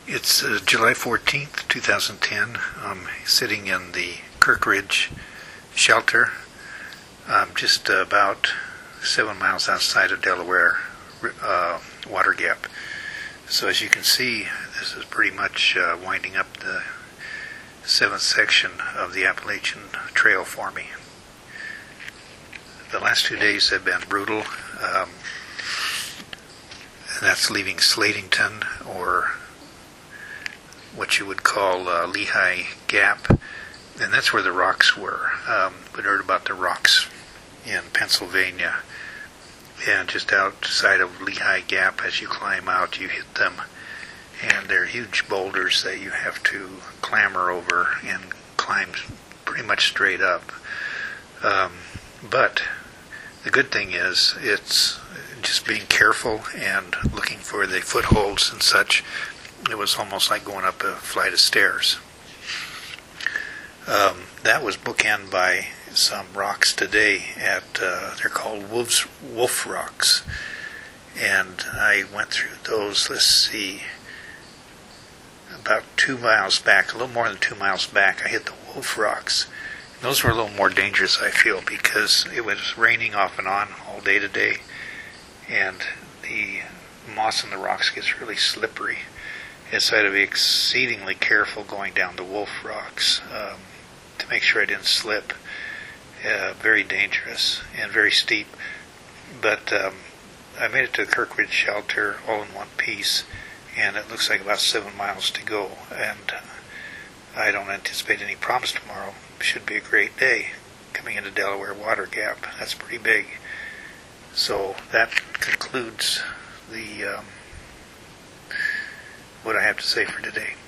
It's July 14th, 2010. I'm sitting in the Kirkridge shelter. I'm just about 7 miles outside of Delaware Water Gap. So as you can see, this is pretty much winding up the 7th section of the Appalachian Trail for me. The last 2 days have been brutal. And that's leaving Slatington, or what you would call Lehigh Gap, and that's where the rocks were. We heard about the rocks in Pennsylvania, and just outside of Lehigh Gap, as you climb out, you hit them, and they're huge boulders that you have to clamber over and climb pretty much straight up. But the good thing is, it's just being careful and looking for the footholds and such. It was almost like going up a flight of stairs. That was bookended by some rocks today they're called wolf rocks. And I went through those, let's see, about 2 miles back, a little more than 2 miles back, I hit the wolf rocks. Those were a little more dangerous, I feel, because it was raining off and on all day today, and the moss in the rocks gets really slippery. And so I had to be exceedingly careful going down the wolf rocks to make sure I didn't slip. Very dangerous and very steep. But I made it to the Kirkridge shelter all in one piece, and it looks like about 7 miles to go. And I don't anticipate any problems tomorrow. Should be a great day coming into Delaware Water Gap. That's pretty big. So that concludes the what I have to say for today.